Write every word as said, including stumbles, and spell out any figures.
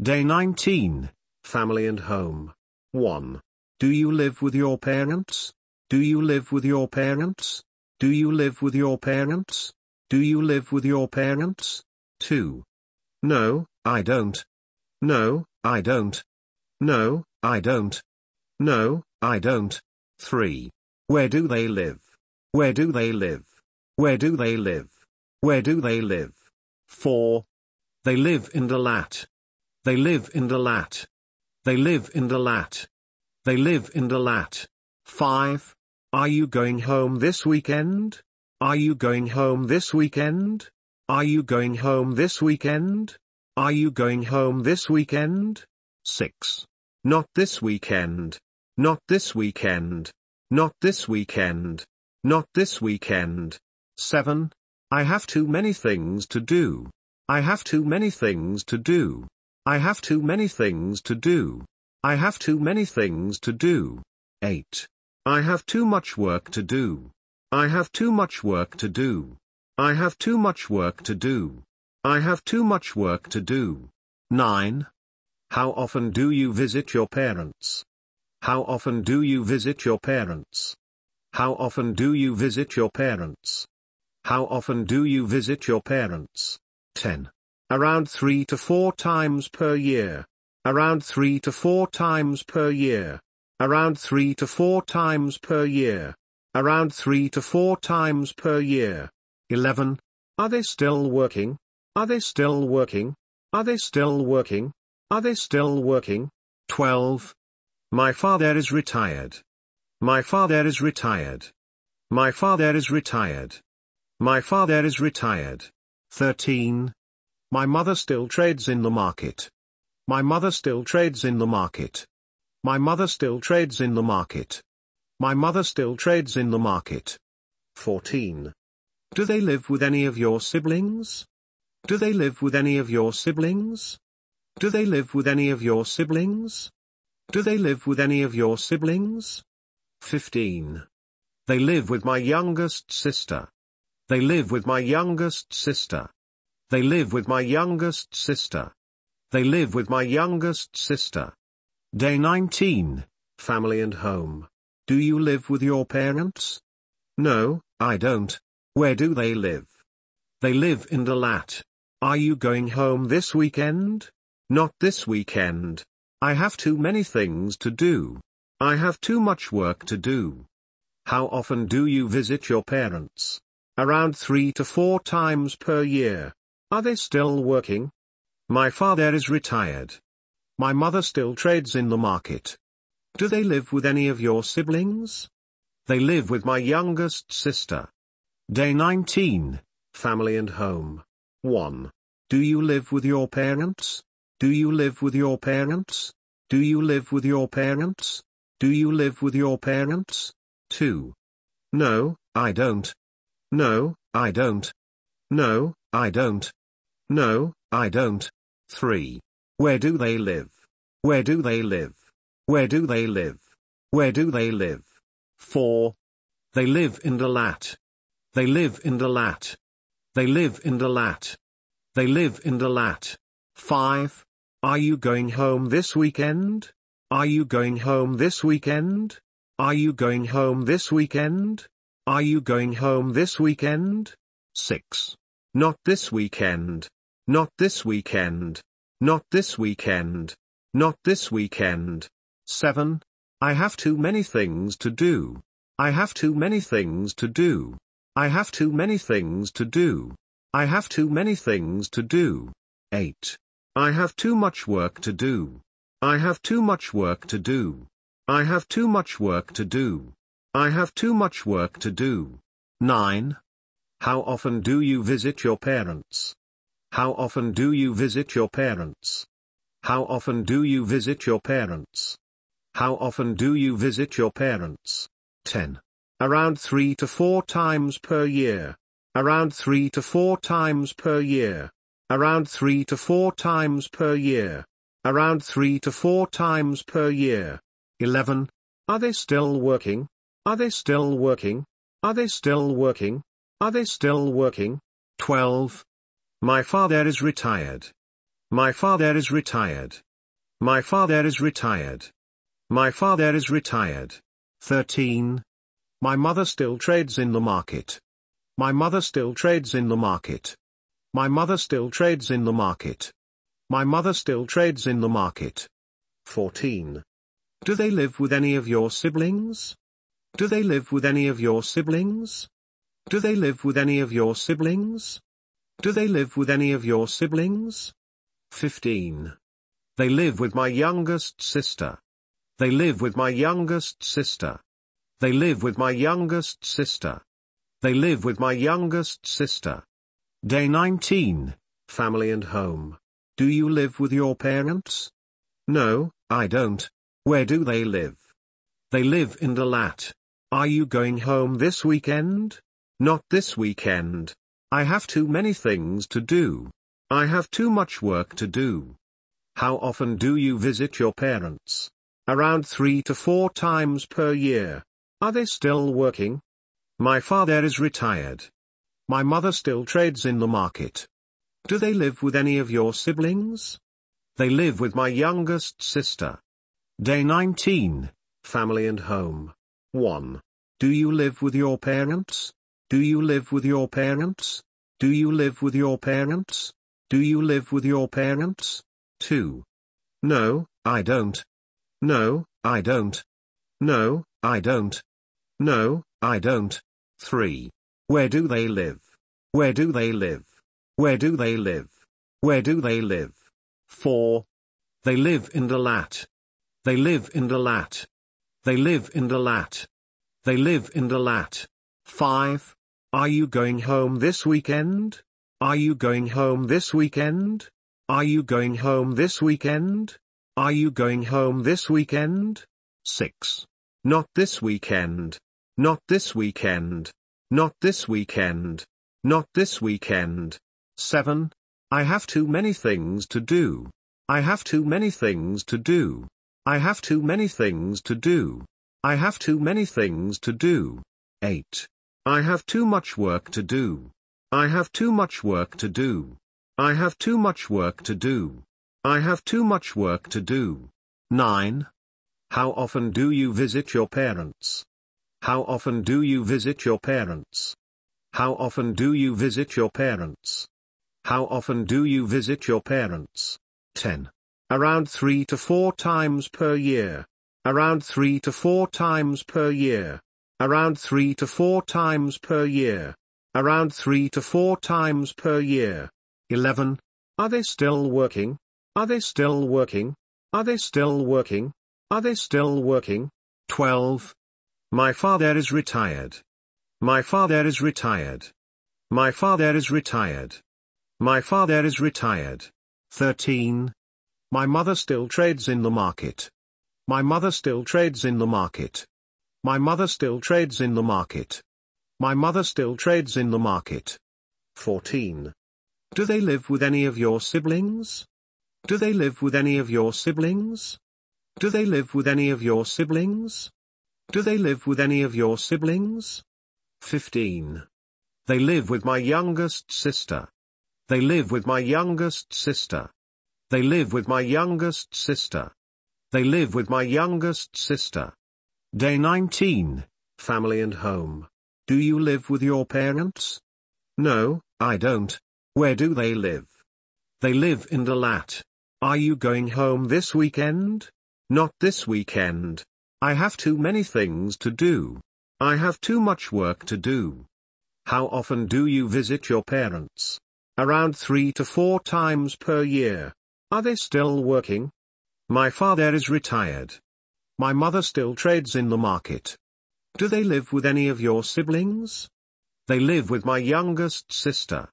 Day nineteen, Family and Home. one. Do you live with your parents? Do you live with your parents? Do you live with your parents? Do you live with your parents? two. No, I don't. No, I don't. No, I don't. No, I don't. three. Where do they live? Where do they live? Where do they live? Where do they live? four. They live in Dalat. They live in Dalat. They live in Dalat. They live in Dalat. five. Are you going home this weekend? Are you going home this weekend? Are you going home this weekend? Are you going home this weekend? six. Not this weekend. Not this weekend. Not this weekend. Not this weekend. seven. I have too many things to do. I have too many things to do. I have too many things to do. I have too many things to do. eight. I have too much work to do. I have too much work to do. I have too much work to do. I have too much work to do. nine. How often do you visit your parents? How often do you visit your parents? How often do you visit your parents? How often do you visit your parents? ten. Around three to four times per year. Around three to four times per year. Around three to four times per year. Around three to four times per year. eleven. Are they still working? Are they still working? Are they still working? Are they still working? twelve. My father is retired. My father is retired. My father is retired. My father is retired. thirteen. My mother still trades in the market. My mother still trades in the market. My mother still trades in the market. My mother still trades in the market. fourteen. Do they live with any of your siblings? Do they live with any of your siblings? Do they live with any of your siblings? Do they live with any of your siblings? fifteen. They live with my youngest sister. They live with my youngest sister. They live with my youngest sister. They live with my youngest sister. Day nineteen, Family and Home. Do you live with your parents? No, I don't. Where do they live? They live in Dalat. Are you going home this weekend? Not this weekend. I have too many things to do. I have too much work to do. How often do you visit your parents? Around three to four times per year. Are they still working? My father is retired. My mother still trades in the market. Do they live with any of your siblings? They live with my youngest sister. Day nineteen, Family and Home. one. Do you live with your parents? Do you live with your parents? Do you live with your parents? Do you live with your parents? two. No, I don't. No, I don't. No, I don't. No, I don't. three. Where do they live? Where do they live? Where do they live? Where do they live? four. They live in Dalat. They live in Dalat. They live in Dalat. They live in Dalat. five. Are you going home this weekend? Are you going home this weekend? Are you going home this weekend? Are you going home this weekend? six. Not this weekend. Not this weekend. Not this weekend. Not this weekend. seven. I have too many things to do. I have too many things to do. I have too many things to do. I have too many things to do. eight. I have too much work to do. I have too much work to do. I have too much work to do. I have too much work to do. nine. How often do you visit your parents? How often do you visit your parents? How often do you visit your parents? How often do you visit your parents? ten. Around three to four times per year. Around three to four times per year. Around three to four times per year. Around three to four times per year. eleven. Are they still working? Are they still working? Are they still working? Are they still working? twelve. My father is retired. My father is retired. My father is retired. My father is retired. thirteen. My mother still trades in the market. My mother still trades in the market. My mother still trades in the market. My mother still trades in the market. fourteen. Do they live with any of your siblings? Do they live with any of your siblings? Do they live with any of your siblings? Do they live with any of your siblings? fifteen. They live with my youngest sister. They live with my youngest sister. They live with my youngest sister. They live with my youngest sister. Day nineteen, Family and Home. Do you live with your parents? No, I don't. Where do they live? They live in Dalat. Are you going home this weekend? Not this weekend. I have too many things to do. I have too much work to do. How often do you visit your parents? Around three to four times per year. Are they still working? My father is retired. My mother still trades in the market. Do they live with any of your siblings? They live with my youngest sister. Day nineteen, Family and Home. one. Do you live with your parents? Do you live with your parents? Do you live with your parents? Do you live with your parents? two. No, I don't. No, I don't. No, I don't. No, I don't. three. Where do they live? Where do they live? Where do they live? Where do they live? four. They live in Dalat. They live in Dalat. They live in Dalat. They live in Dalat. five. Are you going home this weekend? Are you going home this weekend? Are you going home this weekend? Are you going home this weekend? six. Not this weekend. Not this weekend. Not this weekend. Not this weekend. seven. I have too many things to do. I have too many things to do. I have too many things to do. I have too many things to do. eight. I have too much work to do. I have too much work to do. I have too much work to do. I have too much work to do. nine. How often do you visit your parents? How often do you visit your parents? How often do you visit your parents? How often do you visit your parents? ten. Around three to four times per year. Around three to four times per year. Around three to four times per year. Around three to four times per year. eleven. Are they still working? Are they still working? Are they still working? Are they still working? twelve. My father is retired. My father is retired. My father is retired. My father is retired. thirteen. My mother still trades in the market. My mother still trades in the market. My mother still trades in the market. My mother still trades in the market. fourteen. Do they live with any of your siblings? Do they live with any of your siblings? Do they live with any of your siblings? Do they live with any of your siblings? fifteen. They live with my youngest sister. They live with my youngest sister. They live with my youngest sister. They live with my youngest sister. Day nineteen, Family and Home. Do you live with your parents? No, I don't. Where do they live? They live in Dalat. Are you going home this weekend? Not this weekend. I have too many things to do. I have too much work to do. How often do you visit your parents? Around three to four times per year. Are they still working? My father is retired. My mother still trades in the market. Do they live with any of your siblings? They live with my youngest sister.